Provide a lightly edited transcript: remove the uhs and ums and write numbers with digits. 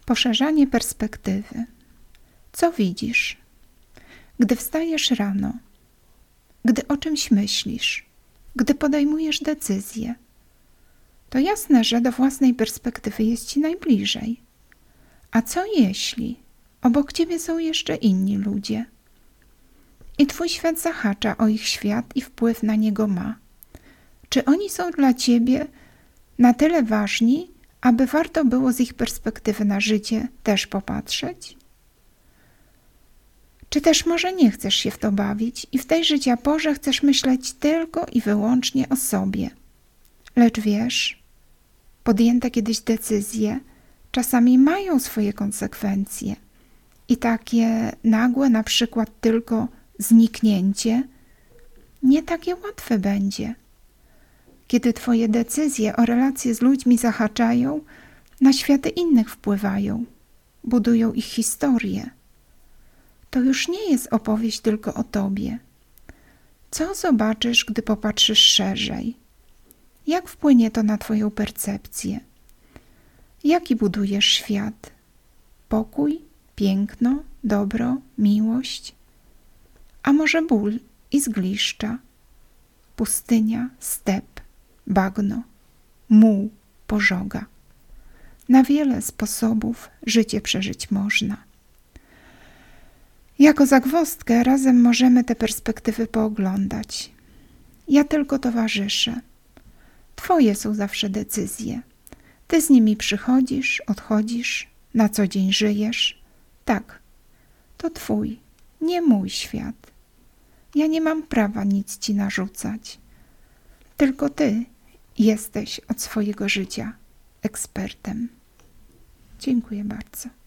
Poszerzanie perspektywy. Co widzisz? Gdy wstajesz rano, gdy o czymś myślisz, gdy podejmujesz decyzję, to jasne, że do własnej perspektywy jest ci najbliżej. A co jeśli obok ciebie są jeszcze inni ludzie i twój świat zahacza o ich świat i wpływ na niego ma? Czy oni są dla ciebie na tyle ważni, aby warto było z ich perspektywy na życie też popatrzeć? Czy też może nie chcesz się w to bawić i w tej życia porze chcesz myśleć tylko i wyłącznie o sobie? Lecz wiesz, podjęte kiedyś decyzje czasami mają swoje konsekwencje i takie nagłe, na przykład tylko zniknięcie, nie takie łatwe będzie. Kiedy twoje decyzje o relacje z ludźmi zahaczają, na światy innych wpływają, budują ich historię. To już nie jest opowieść tylko o tobie. Co zobaczysz, gdy popatrzysz szerzej? Jak wpłynie to na twoją percepcję? Jaki budujesz świat? Pokój, piękno, dobro, miłość? A może ból i zgliszcza? Pustynia, step, bagno, muł, pożoga. Na wiele sposobów życie przeżyć można. Jako zagwozdkę razem możemy te perspektywy pooglądać. Ja tylko towarzyszę. Twoje są zawsze decyzje. Ty z nimi przychodzisz, odchodzisz, na co dzień żyjesz. Tak, to twój, nie mój świat. Ja nie mam prawa nic ci narzucać. Tylko ty jesteś od swojego życia ekspertem. Dziękuję bardzo.